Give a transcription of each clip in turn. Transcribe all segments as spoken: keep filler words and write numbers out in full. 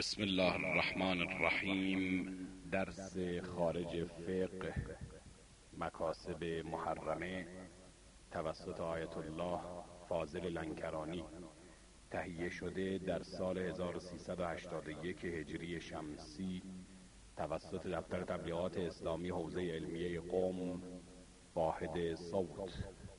بسم الله الرحمن الرحیم. درس خارج فقه مکاسب محرمه توسط آیت الله فاضل لنکرانی تهیه شده در سال هزار و سیصد و هشتاد و یک هجری شمسی توسط دفتر تبلیغات اسلامی حوزه علمیه قم واحد صوت.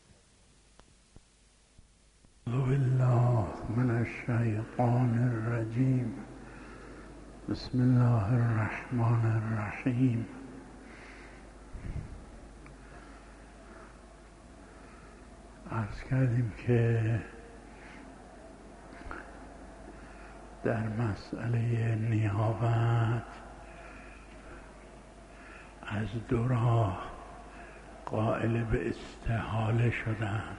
أعوذ بالله من الشیطان الرجیم. بسم الله الرحمن الرحیم. عرض کردیم که در مسئله نیابت از دو راه قائل به استحاله شدند.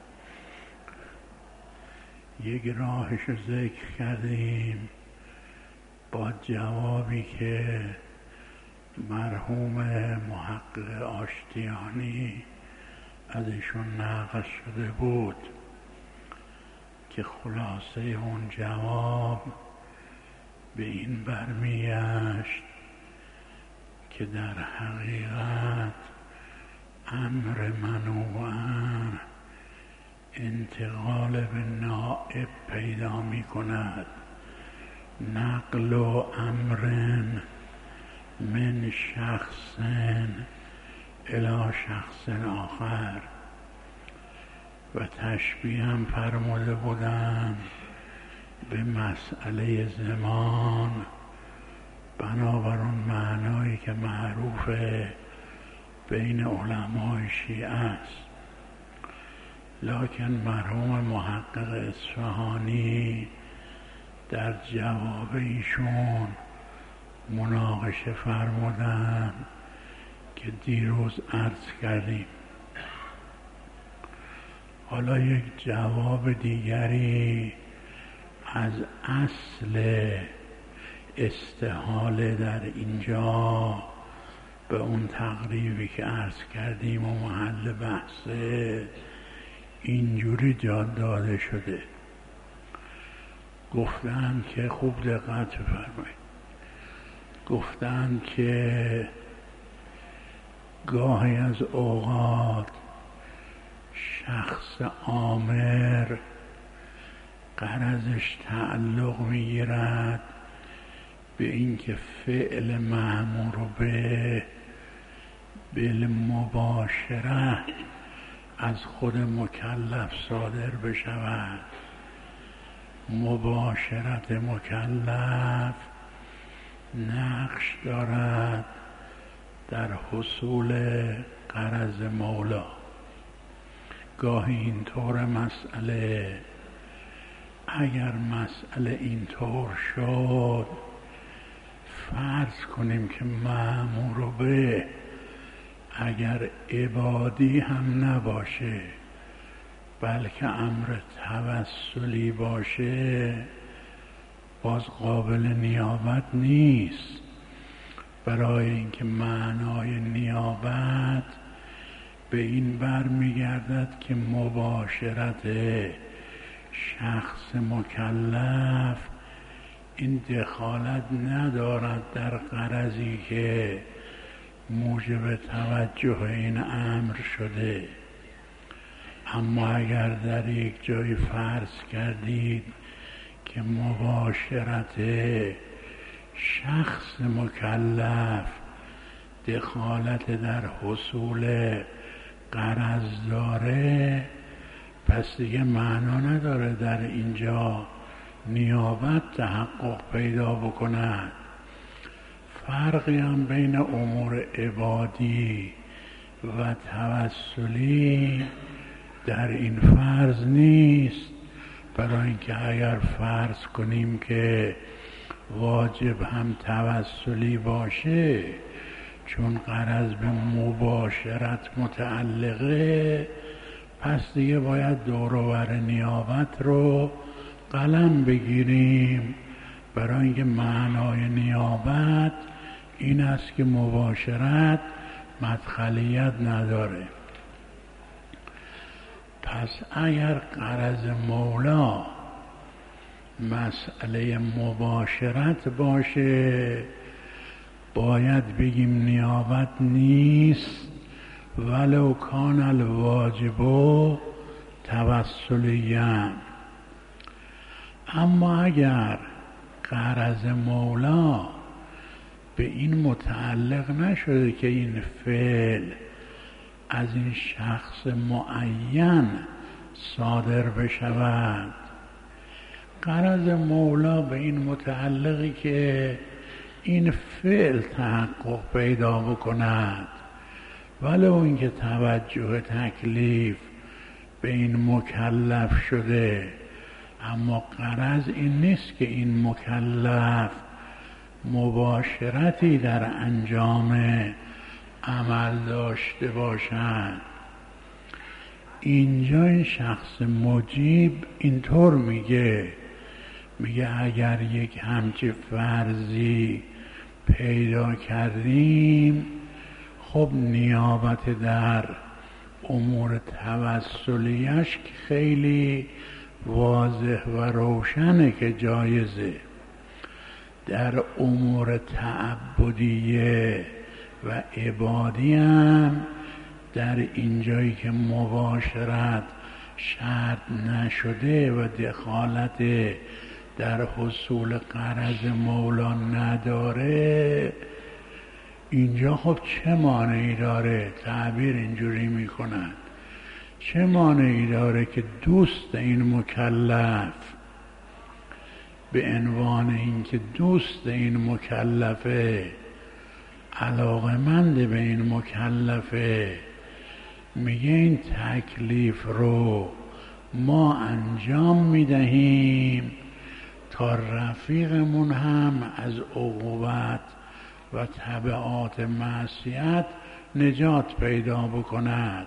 یک راهش رو ذکر کردیم با جوابی که مرحوم محقق آشتیانی ازشون نقل شده بود که خلاصه اون جواب به این برمیگشت که در حقیقت امر منوعاً انتقال به نائب پیدا می کند. نقل و امر من شخص الی شخص آخر و تشبیه هم فرموده بودم به مسئله زمان بنابر اون معنایی که معروفه بین علمای شیعه است. لکن مرحوم محقق اصفهانی در جواب ایشون مناقشه فرمودن که دیروز عرض کردیم. حالا یک جواب دیگری از اصل استحاله در اینجا به اون تقریبی که عرض کردیم و محل بحثه اینجوری جاد داده شده. گفتن که خوب دقت بفرمایید، گفتن که گاهی از اوقات شخص آمر غرضش تعلق میگیرد به اینکه فعل مأمور به بالمباشره از خود مکلف صادر بشود. مباشرت مکلف نقش دارد در حصول غرض مولا. گاهی اینطور مسئله، اگر مسئله اینطور شد فرض کنیم که مأمور به اگر عبادی هم نباشه بلکه امر توسلی باشه باز قابل نیابت نیست، برای اینکه معنای نیابت به این بر میگردد که مباشرت شخص مکلف این دخالت ندارد در غرضی که موجب توجه این امر شده. اما اگر در یک جای فرض کردید که مباشرت شخص مکلف دخالت در حصول غرض داره، پس دیگه معنا نداره در اینجا نیابت تحقق پیدا بکند. فرقی هم بین امور عبادی و توسلی در این فرض نیست، برای اینکه اگر فرض کنیم که واجب هم توسلی باشه چون غرض به مباشرت متعلقه، پس دیگه باید دور و بر نیابت رو قلم بگیریم، برای اینکه معنای نیابت این است که مباشرت مدخلیت نداره. پس اگر غرض مولا مسئله مباشرت باشه باید بگیم نیابت نیست، ولو کان الواجب توسلیم. اما اگر غرض مولا به این متعلق نشده که این فعل از این شخص معین صادر بشود، غرض مولا به این متعلقی که این فعل تحقق پیدا بکند، ولو اینکه توجه تکلیف به این مکلف شده، اما غرض این نیست که این مکلف مباشرتی در انجام عمل داشته باشد. اینجا این شخص مجیب اینطور میگه میگه اگر یک همچی فرضی پیدا کردیم، خب نیابت در امور توسلیش خیلی واضح و روشنه که جایزه. در امور تعبدیه و عبادی هم در اینجایی که مباشرت شرط نشده و دخالت در حصول غرض مولا نداره، اینجا خب چه مانعی داره؟ تعبیر اینجوری میکنن چه مانعی داره که دوست این مکلف به عنوان اینکه دوست این مکلفه، علاقمند به این مکلفه، میگه این تکلیف رو ما انجام میدهیم تا رفیقمون هم از عقوبت و تبعات معصیت نجات پیدا بکند.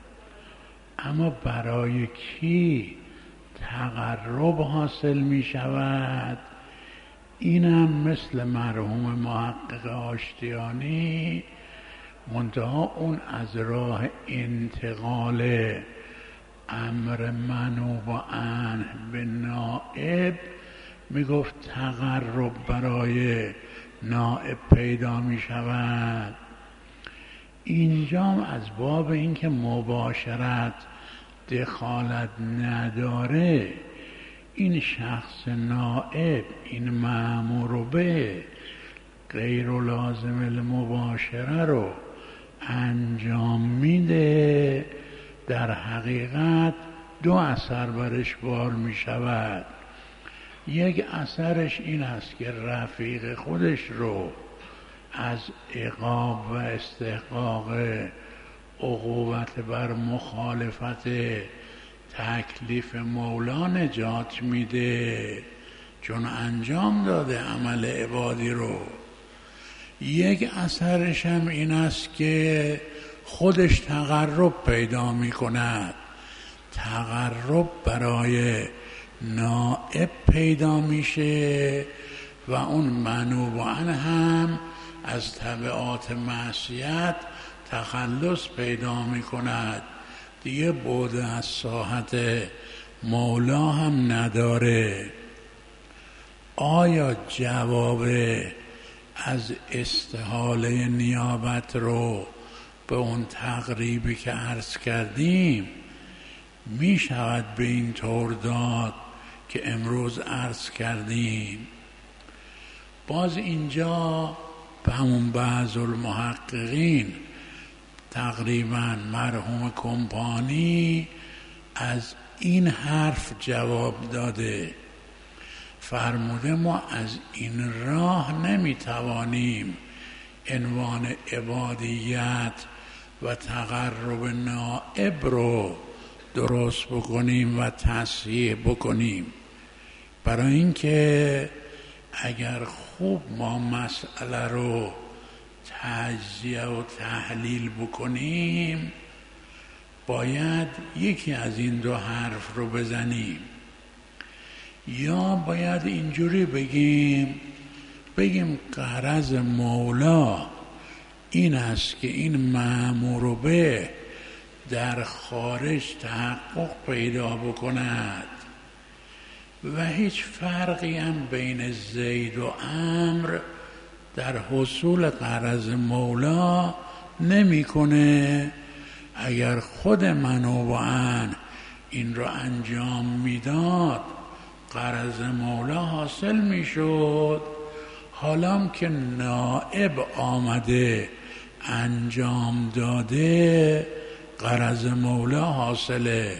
اما برای کی تقرب حاصل می شود؟ اینم مثل مرحوم محقق آشتیانی، منتها اون از راه انتقال امر منوب عنه به نائب میگفت تقرب برای نائب پیدا می شود. اینجام از باب اینکه مباشرت دخالت نداره، این شخص نائب، این مأمور به غیر لازم المباشره رو انجام میده، در حقیقت دو اثر برش بار می شود. یک اثرش این است که رفیق خودش رو از عقاب و استحقاق عقوبت بر مخالفت تکلیف مولا نجات میده، چون انجام داده عمل عبادی رو. یک اثرش هم این است که خودش تقرب پیدا می کند، تقرب برای نائب پیدا میشه و اون منوب عنه هم از تبعات معصیت تخلص پیدا می کند، دیگه بعد از ساحت مولا هم نداره. آیا جواب از استحاله نیابت رو به اون تقریبی که عرض کردیم می شود به این طور داد که امروز عرض کردیم؟ باز اینجا به همون بعض المحققین، تقریبا مرحوم کمپانی، از این حرف جواب داده، فرموده ما از این راه نمیتوانیم عنوان عبادیت و تقرب نائب رو درست بکنیم و تصحیح بکنیم، برای اینکه اگر خوب ما مسئله رو تجزیه و تحلیل بکنیم باید یکی از این دو حرف رو بزنیم، یا باید اینجوری بگیم بگیم غرض مولا این است که این مأمور به در خارج تحقق پیدا بکند، و هیچ فرقی هم بین زید و عمرو در حصول غرض مولا نمیکنه. اگر خود منوبعن این رو انجام میداد غرض مولا حاصل میشد. حالا که نائب آمده انجام داده غرض مولا حاصله.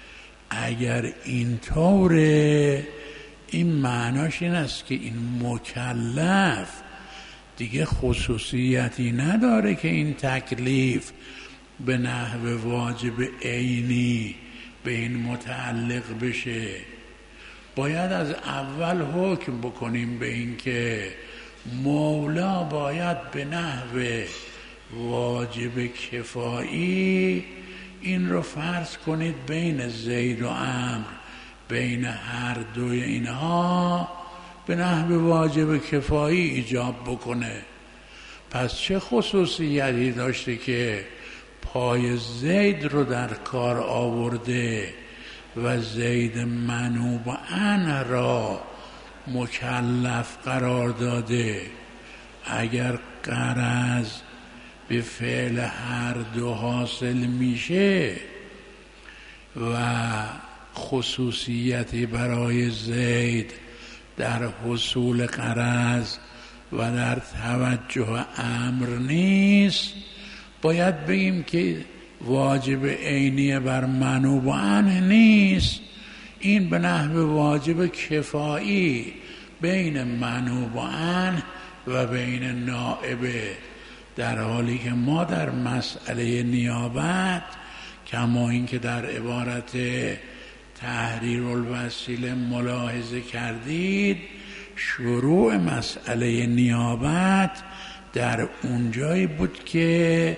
اگر این طوره این معناش این است که این مکلف دیگه خصوصیتی نداره که این تکلیف به نحو واجب عینی به این متعلق بشه. باید از اول حکم بکنیم به این که مولا باید به نحو واجب کفایی این رو فرض کنید بین زید و عمرو، بین هر دوی اینها به نحو واجب کفایی ایجاب بکنه. پس چه خصوصیتی داشته که پای زید رو در کار آورده و زید منوبعن را مکلف قرار داده؟ اگر غرض به فعل هر دو حاصل میشه و خصوصیتی برای زید در حصول غرض و در توجه امر نیست، باید بگیم که واجب عینی بر منوبعن نیست. این به نحو واجب کفایی بین منوبعن و بین نائبه، در حالی که ما در مسئله نیابت کما این که در عبارت تحریر الوسیله ملاحظه کردید شروع مسئله نیابت در اونجایی بود که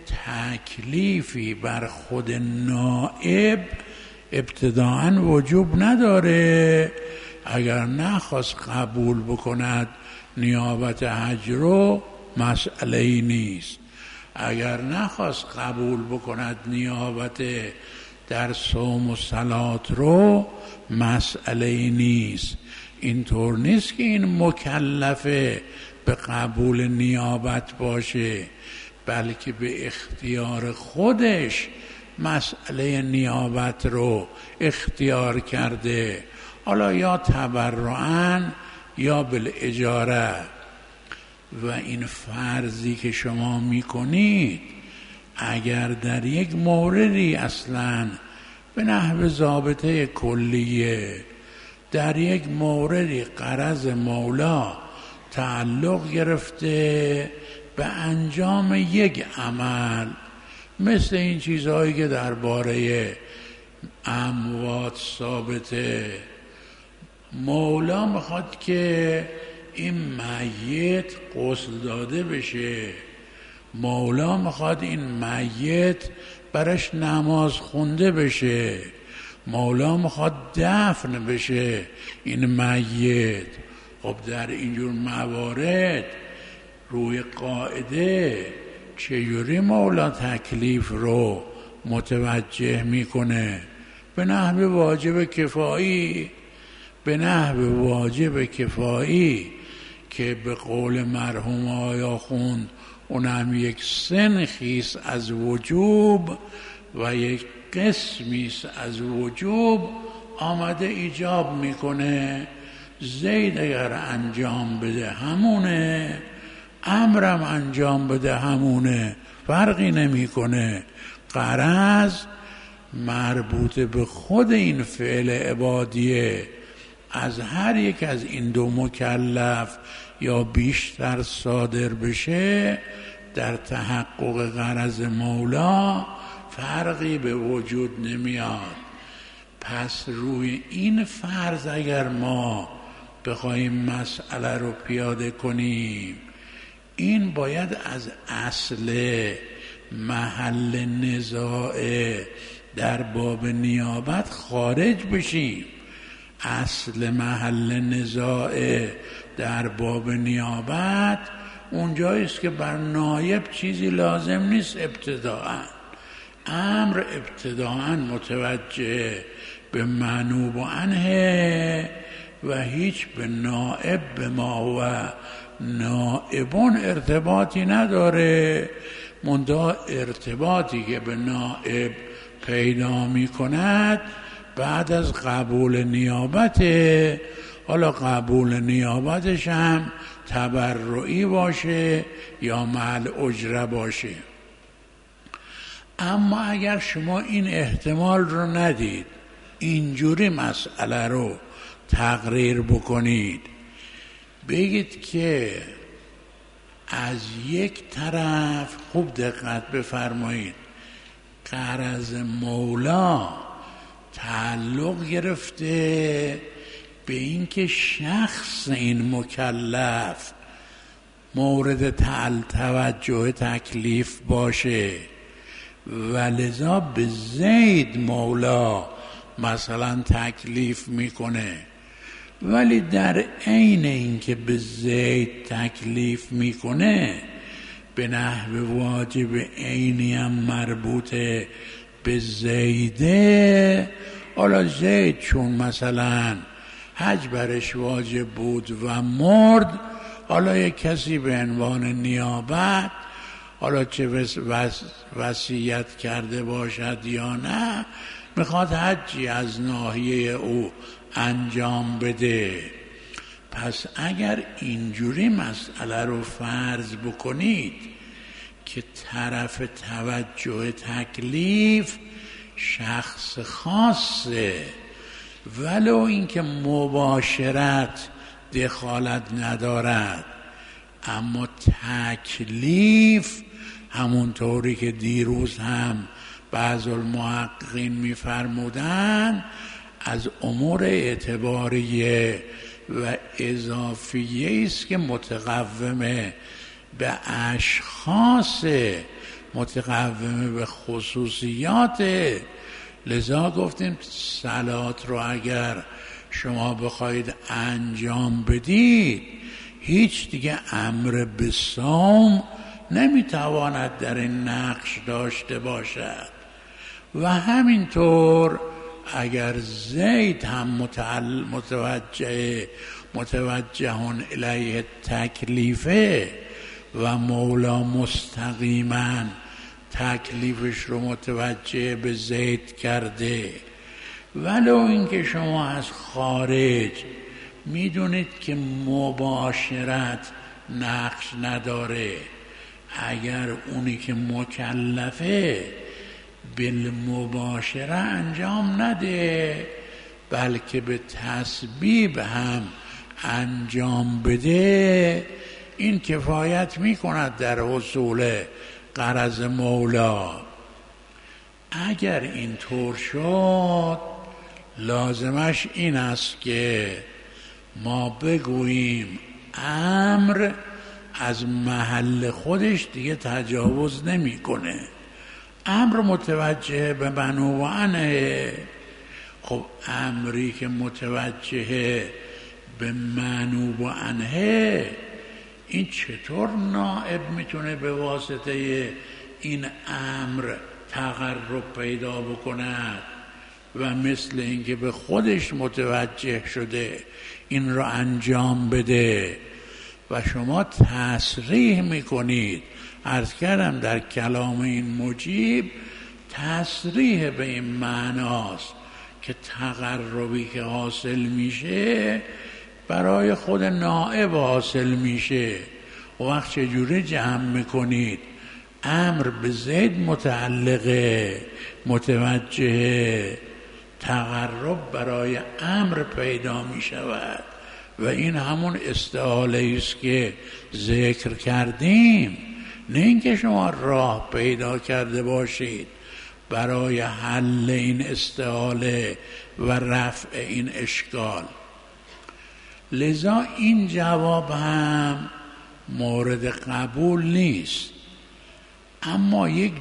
تکلیفی بر خود نائب ابتداءً وجوب نداره. اگر نخواست قبول بکند نیابت حج رو مسئله ای نیست، اگر نخواست قبول بکند نیابت در صوم و صلات رو مسئله ای نیست. اینطور نیست که این مکلفه به قبول نیابت باشه، بلکه به اختیار خودش مسئله نیابت رو اختیار کرده، حالا یا تبرعاً یا بالاجاره. و این فرضی که شما میکنید اگر در یک موردی اصلاً به نحو ضابطه کلیه در یک موردی غرض مولا تعلق گرفته به انجام یک عمل، مثل این چیزهایی که درباره اموات ثابته، مولا میخواد که این میت غسل داده بشه، مولا میخواد این میت برش نماز خونده بشه، مولا میخواد دفن بشه این میت. خب در اینجور موارد روی قاعده چجوری مولا تکلیف رو متوجه میکنه؟ به نحو واجب کفایی، به نحو واجب کفایی که به قول مرحوم آیا خوند اونم یک سنخیست از وجوب و یک قسمیست از وجوب آمده ایجاب میکنه. زید اگر انجام بده همونه، امرم انجام بده همونه، فرقی نمیکنه. غرض مربوط به خود این فعل عبادیه، از هر یک از این دو مکلف یا بیشتر صادر بشه در تحقق غرض مولا فرقی به وجود نمیاد. پس روی این فرض اگر ما بخوایم مسئله رو پیاده کنیم، این باید از اصل محل نزاع در باب نیابت خارج بشیم. اصل محل نزاع در باب نیابت اونجاییست که بر نایب چیزی لازم نیست ابتداءً، امر ابتداءً متوجه به منوب و عنه و هیچ به نائب به ما و نائبون ارتباطی نداره. منتها ارتباطی که به نائب پیدا می کند بعد از قبول نیابت، حالا قبول نیابتش هم تبرعی باشه یا مع اجره باشه. اما اگر شما این احتمال رو ندید، اینجوری مسئله رو تقریر بکنید، بگید که از یک طرف، خوب دقت بفرمایید، غرض مولا تعلق گرفته به این که شخص این مکلف مورد توجه تکلیف باشه و لذا به زید مولا مثلا تکلیف میکنه. ولی در عین اینکه به زید تکلیف میکنه به نحو واجب عینی هم مربوطه به زیده. حالا زید چون مثلا حج برش واجب بود و مرد، حالا یک کسی به عنوان نیابت، حالا چه وس وس وصیت کرده باشد یا نه، میخواد حجی از ناحیه او انجام بده. پس اگر اینجوری مسئله رو فرض بکنید که طرف توجه تکلیف شخص خاصه، ولو اینکه مباشرت دخالت ندارد، اما تکلیف همونطوری که دیروز هم بعض المحققین می‌فرمودند از امور اعتباریه و اضافیه است که متقومه به اشخاص، متقومه به خصوصیات. لذا گفتیم صلات رو اگر شما بخواید انجام بدید، هیچ دیگه امر به صوم نمیتواند در این نقش داشته باشد. و همینطور اگر زید هم متوجه متوجهون الیه تکلیفه و مولا مستقیما تکلیفش رو متوجه به زید کرده، ولو اینکه شما از خارج میدونید که مباشرت نقش نداره، اگر اونی که مکلفه بالمباشره انجام نده بلکه به تسبیب هم انجام بده، این کفایت میکند در حصول غرض مولا. اگر این طور شد لازمش این است که ما بگوییم امر از محل خودش دیگه تجاوز نمیکنه، امر متوجه به منو و عنه. خب امری که متوجه به منو و عنه، این چطور نائب میتونه به واسطه این امر تقرب پیدا بکند و مثل اینکه به خودش متوجه شده این رو انجام بده؟ و شما تصریح میکنید، عرض کردم در کلام این مجیب تصریح به این معناست که تقربی که حاصل میشه برای خود نائب حاصل میشه. و وقت چجوری جمع میکنید؟ امر به زید متعلقه، متوجه تقرب برای امر پیدا میشود و این همون استعاله است که ذکر کردیم. نه اینکه شما راه پیدا کرده باشید برای حل این استعاله و رفع این اشکال. لذا این جواب هم مورد قبول نیست. اما یک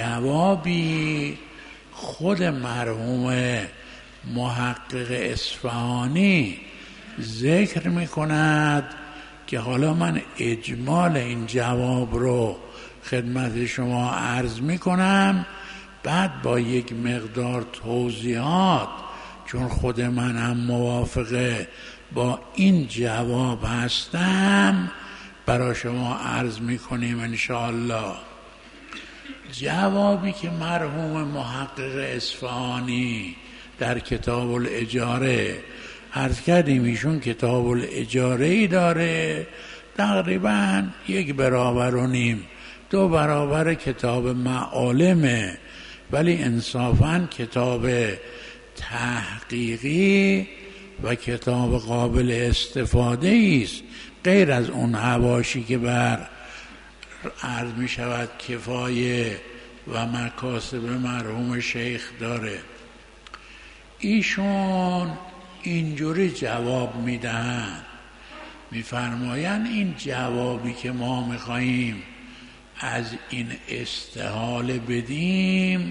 جوابی خود مرحوم محقق اصفهانی ذکر می کند که حالا من اجمال این جواب رو خدمت شما عرض می کنم بعد با یک مقدار توضیحات، چون خود من هم موافقه با این جواب هستم، برای شما عرض میکنیم انشاءالله. جوابی که مرحوم محقق اصفهانی در کتاب الاجاره عرض کردیم، ایشون کتاب الاجاره‌ای داره تقریبا یک برابر و نیم دو برابر کتاب معالمه، ولی انصافاً کتاب تحقیقی و کتاب قابل استفاده است، غیر از اون حواشی که بر عرض می شود کفایه و مکاسب مرحوم شیخ داره. ایشون اینجوری جواب می دهند، می فرمایند این جوابی که ما می خواهیم از این استحاله بدیم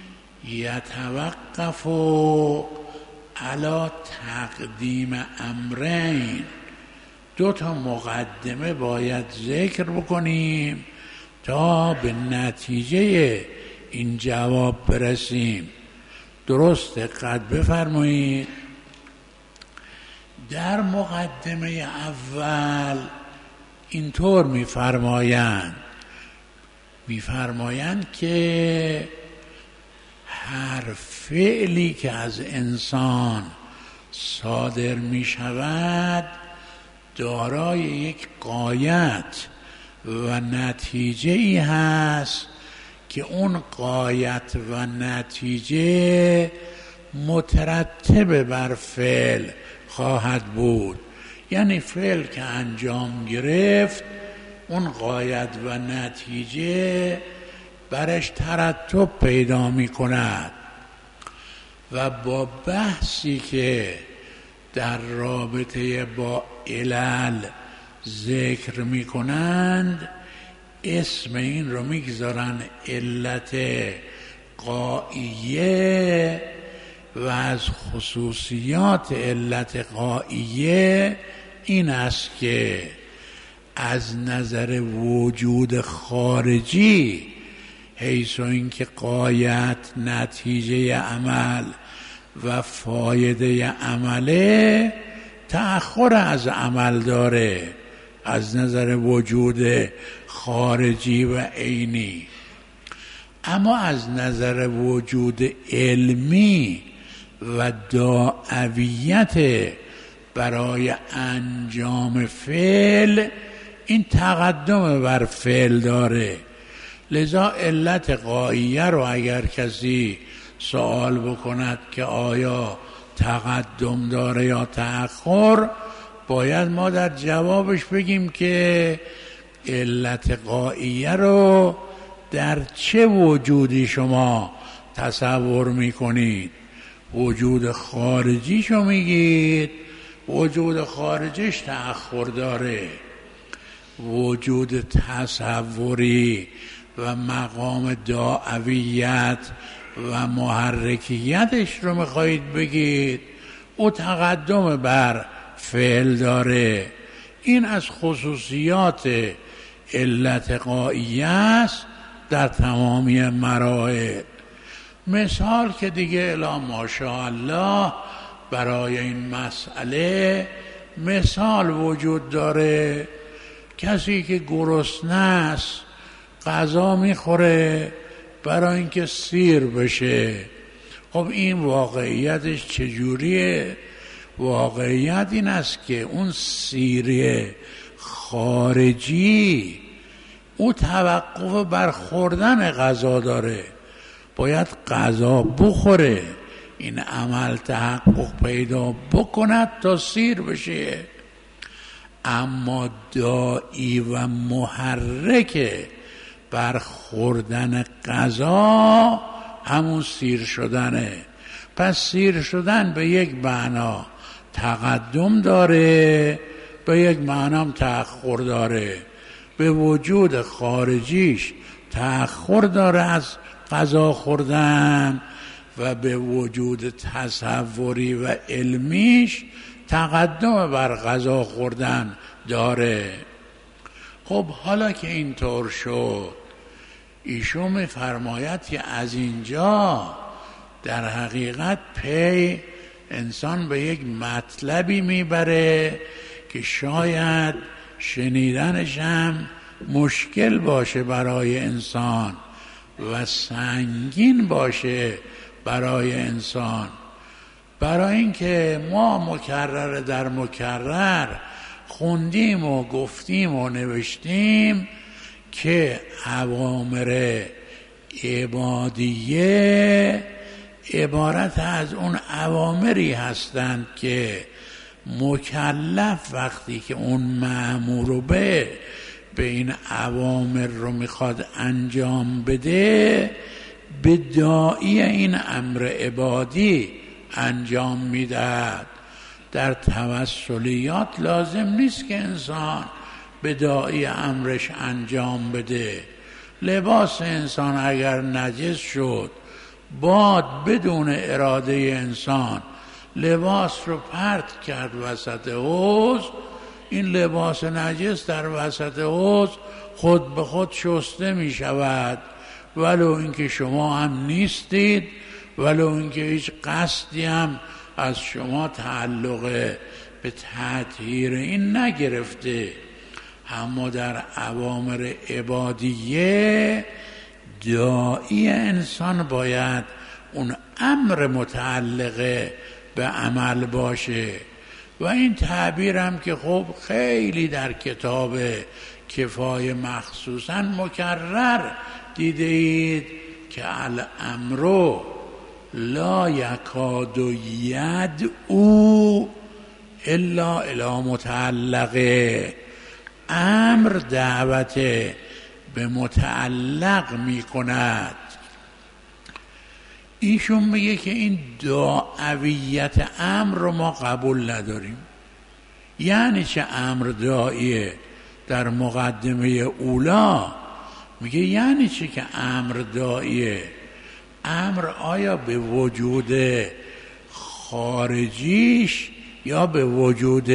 یتوقف علی تقدیم امرین، دو تا مقدمه باید ذکر بکنیم تا به نتیجه این جواب برسیم. درست دقت بفرمایید. در مقدمه اول اینطور می‌فرمایند می‌فرمایند که هر فعلی که از انسان صادر می‌شود دارای یک غایت و نتیجه ای هست که اون غایت و نتیجه مترتب بر فعل خواهد بود. یعنی فعل که انجام گرفت اون غایت و نتیجه برش ترتب پیدا می کند. و با بحثی که در رابطه با علل ذکر می کنند اسم این رو می گذارن علت غائیه، و از خصوصیات علت غائیه این است که از نظر وجود خارجی، حیث اینکه غایت نتیجه عمل و فایده عمله تأخر از عمل داره از نظر وجود خارجی و عینی. اما از نظر وجود علمی و داعیت برای انجام فعل این تقدم بر فعل داره. لذا علت غائیه رو اگر کسی سوال بکند که آیا تقدم داره یا تأخر، باید ما در جوابش بگیم که علت غائیه رو در چه وجودی شما تصور میکنید؟ وجود خارجیشو میگید؟ وجود خارجیش تأخر داره. وجود تصوری و مقام داعیت و محرکیتش رو میخواهید بگید؟ او تقدم بر فعل داره. این از خصوصیات علت غائیه است در تمامی مراحل. مثال که دیگه الا ماشاءالله برای این مسئله مثال وجود داره. کسی که گرسنه است غذا میخوره برای اینکه سیر بشه. خب این واقعیتش چجوریه؟ واقعیت این است که اون سیری خارجی او توقف بر خوردن غذا داره، باید غذا بخوره، این عمل تحقق پیدا بکند تا سیر بشه. اما داعی و محرک بر خوردن غذا همون سیر شدنه. پس سیر شدن به یک معنا تقدم داره، به یک معنا تأخر داره. به وجود خارجیش تأخر داره از غذا خوردن و به وجود تصوری و علمیش تقدم بر غذا خوردن داره. خب حالا که اینطور شد، ایشون می‌فرماید که از اینجا در حقیقت پی انسان به یک مطلبی میبره که شاید شنیدنش هم مشکل باشه برای انسان و سنگین باشه برای انسان، برای اینکه ما مکرر در مکرر خوندیم و گفتیم و نوشتیم که اوامر عبادیه عبارت از اون اوامری هستند که مکلف وقتی که اون مأمور به به این اوامر رو میخواد انجام بده به داعی این امر عبادی انجام میدهد. در توسلیات لازم نیست که انسان به داعی امرش انجام بده. لباس انسان اگر نجس شد، باد بدون اراده انسان لباس رو پرت کرد وسط حوض، این لباس نجس در وسط حوض خود به خود شسته می شود، ولو اینکه شما هم نیستید، ولو اینکه هیچ قصدی هم از شما تعلق به تطهیر این نگرفته. اما در اوامر عبادیه داعی انسان باید اون امر متعلق به عمل باشه. و این تعبیر هم که خب خیلی در کتاب کفایه مخصوصا مکرر دیده اید که الامر لا یکاد یدعو الا الی متعلقه، امر دعوت به متعلق می کند. ایشون میگه که این داعویت امر رو ما قبول نداریم. یعنی چه امر داعیه؟ در مقدمه اولا میگه یعنی چه که امر داعیه؟ امر آیا به وجود خارجیش یا به وجود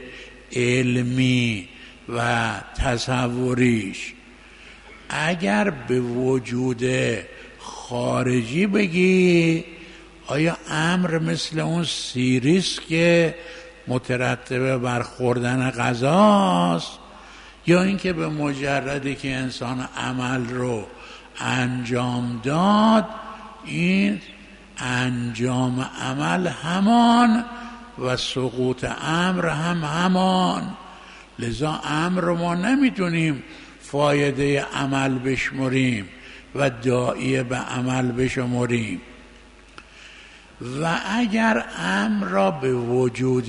علمی و تصوریش؟ اگر به وجود خارجی بگی آیا امر مثل اون سیریست که مترتب بر خوردن غذاست، یا اینکه به مجردی که انسان عمل رو انجام داد این انجام عمل همان و سقوط امر هم همان؟ لذا امر رو ما نمیتونیم فایده عمل بشمریم و داعی به عمل بشمریم. و اگر امر را به وجود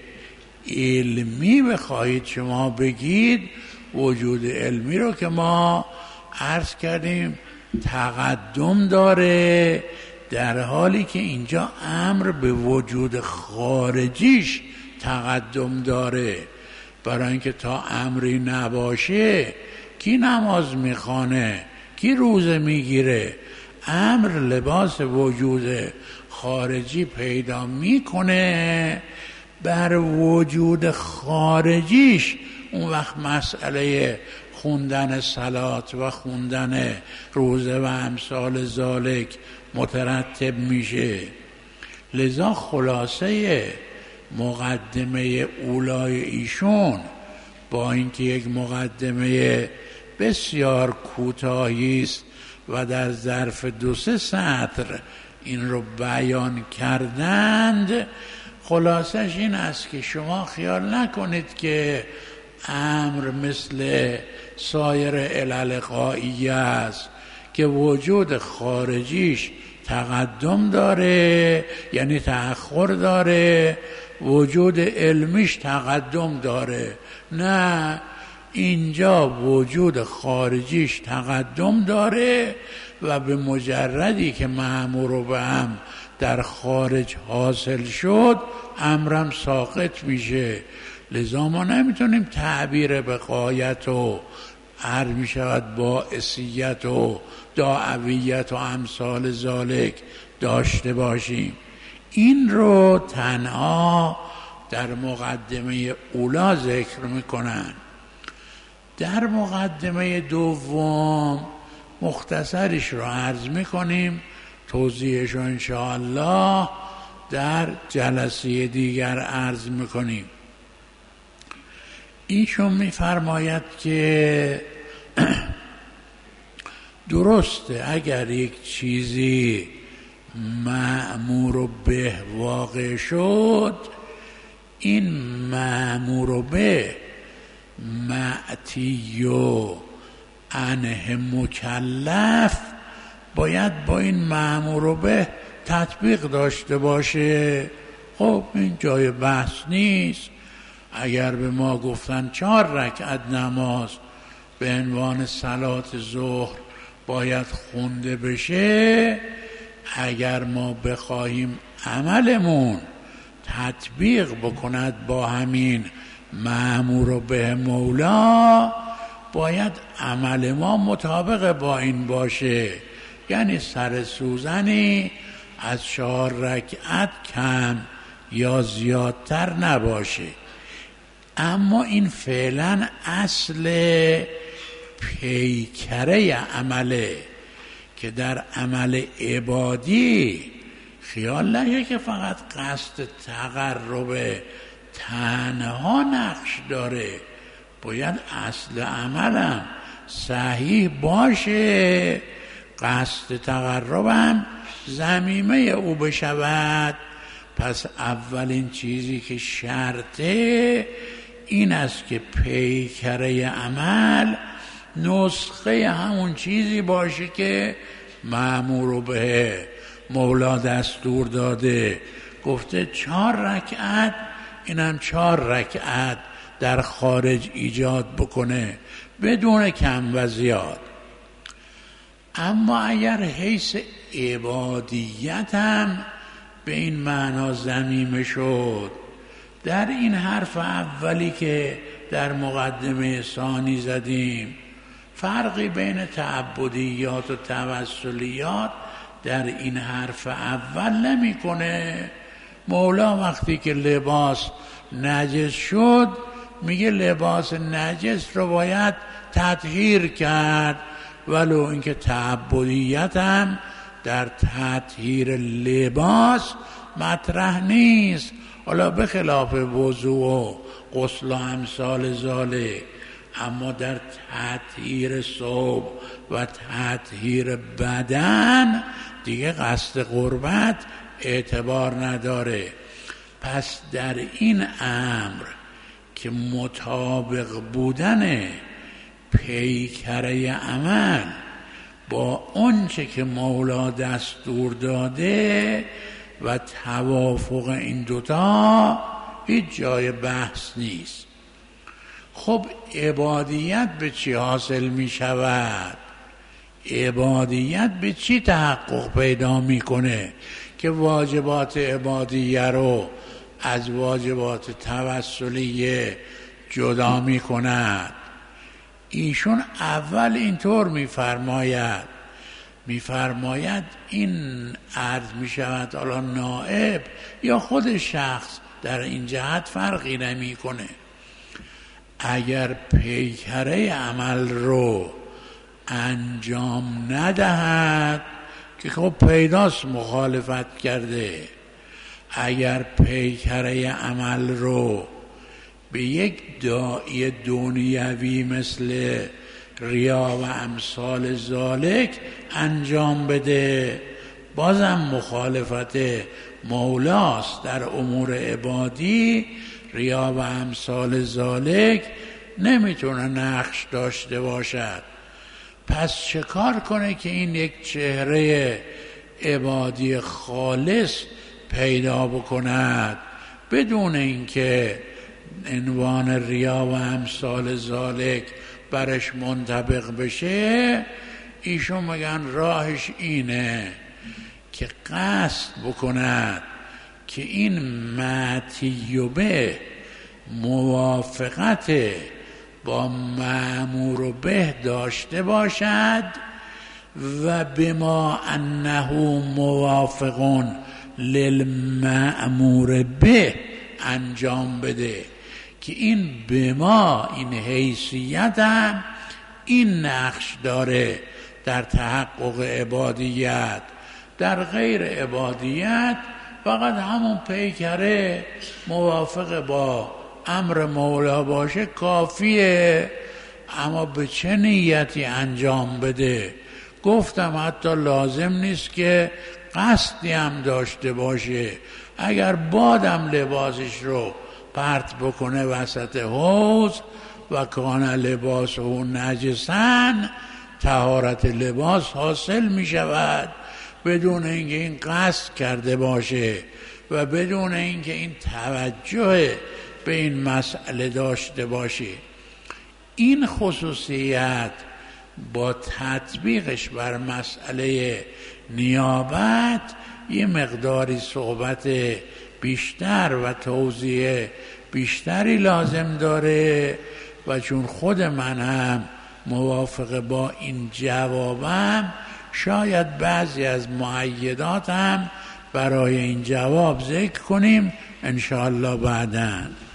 علمی بخواهید شما بگید، وجود علمی رو که ما عرض کردیم تقدم داره، در حالی که اینجا امر به وجود خارجیش تقدم داره. برای اینکه تا امری نباشه کی نماز میخوانه، کی روزه میگیره؟ امر لباس وجود خارجی پیدا میکنه، بر وجود خارجیش اون وقت مسئله خوندن صلات و خوندن روزه و امثال ذالک مترتب میشه. لذا خلاصه مقدمه اولای ایشون با اینکه یک مقدمه بسیار کوتاهی است و در ظرف دو سه سطر این رو بیان کردند، خلاصش این است که شما خیال نکنید که امر مثل سایر علل غاییه است که وجود خارجیش تقدم داره یعنی تأخر داره، وجود علمیش تقدم داره. نه، اینجا وجود خارجیش تقدم داره و به مجردی که مأمور به هم در خارج حاصل شد امرم ساقط میشه. لذا ما نمیتونیم تعبیر به غایت و هر میشود باعثیت و داعویت و امثال ذالک داشته باشیم. این رو تنها در مقدمه اولا ذکر میکنن. در مقدمه دوم مختصرش رو عرض میکنیم، توضیحش رو انشاءالله در جلسه دیگر عرض میکنیم. ایشون میفرماید که درسته اگر یک چیزی مأمور به واقع شد، این مأمور به معتی و عنه مکلف باید با این مأمور به تطبیق داشته باشه. خب این جای بحث نیست. اگر به ما گفتن چهار رکعت نماز به عنوان صلات ظهر باید خونده بشه، اگر ما بخواهیم عملمون تطبیق بکند با همین مأمور به مولا، باید عمل ما مطابق با این باشه، یعنی سر سوزنی از چهار رکعت کم یا زیادتر نباشه. اما این فعلا اصل پیکره عمله که در عمل عبادی خیال نشه که فقط قصد تقرب تنها نقش داره، باید اصل عملم صحیح باشه، قصد تقربم ضمیمه او بشود. پس اولین چیزی که شرطه این است که پیکره عمل نسخه همون چیزی باشه که مأمور به مولا دستور داده. گفته چهار رکعت، اینم چهار رکعت در خارج ایجاد بکنه بدون کم و زیاد. اما اگر حیث عبادیت هم به این معنا ضمیمه شد، در این حرف اولی که در مقدمه ثانی زدیم فرقی بین تعبدیات و توسلیات در این حرف اول نمی کنه. مولا وقتی که لباس نجس شد میگه لباس نجس رو باید تطهیر کرد، ولو اینکه تعبدیت هم در تطهیر لباس مطرح نیست. حالا به خلاف وضو و غسل و امثال ذالک، اما در تطهیر ثوب و تطهیر بدن دیگه قصد قربت اعتبار نداره. پس در این امر که مطابق بودن پیکره عمل با اونچه که مولا دستور داده و توافق این دوتا هیچ جای بحث نیست. خب عبادیت به چی حاصل می شود؟ عبادیت به چی تحقق پیدا می کنه که واجبات عبادیه رو از واجبات توسلیه جدا می کند؟ ایشون اول اینطور می فرماید می فرماید این عرض می شود حالا نائب یا خود شخص در این جهت فرقی نمی کنه. اگر پیکره عمل رو انجام ندهد که خب پیداست مخالفت کرده، اگر پیکره عمل رو به یک داعی دنیوی مثل ریا و امثال ذالک انجام بده، بازم مخالفت مولاست. در امور عبادی ریا و امثال ذالک نمیتونه نقش داشته باشد. پس چه کار کنه که این یک چهره عبادی خالص پیدا بکند بدون اینکه عنوان ریا و امثال ذالک برش منطبق بشه؟ ایشون میگن راهش اینه که قصد بکند که این معتیبه موافقت با مأمور به داشته باشد و بما انه موافقون للمأمور به انجام بده، که این بما این حیثیت هم این نقش داره در تحقق عبادیت. در غیر عبادیت فقط همون پیکره موافق با امر مولا باشه کافیه، اما به چه نیتی انجام بده. گفتم حتی لازم نیست که قصدی هم داشته باشه. اگر بادم لباسش رو پرت بکنه وسط حوض و کان لباس و نجسن، طهارت لباس حاصل می شود بدون اینکه این قصد کرده باشه و بدون اینکه این توجه به این مسئله داشته باشه. این خصوصیت با تطبیقش بر مسئله نیابت یه مقداری صحبت بیشتر و توضیح بیشتری لازم داره و چون خود من هم موافق با این جوابم، شاید بعضی از مؤیدات هم برای این جواب ذکر کنیم انشاءالله بعداً.